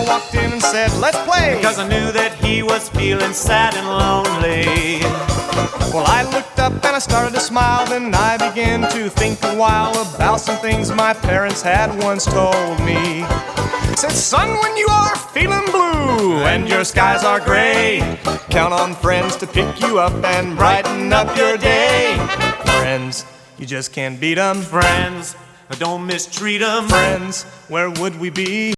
Dale walked in and said, "Let's play," because I knew that he was feeling sad and lonely. Well, I looked up and I started to smile. Then I began to think a while about some things my parents had once told me. Said, "Son, when you are feeling blue and your skies are gray, count on friends to pick you up and brighten up your day. Friends, you just can't beat 'em. Friends, don't mistreat 'em. Friends, where would we be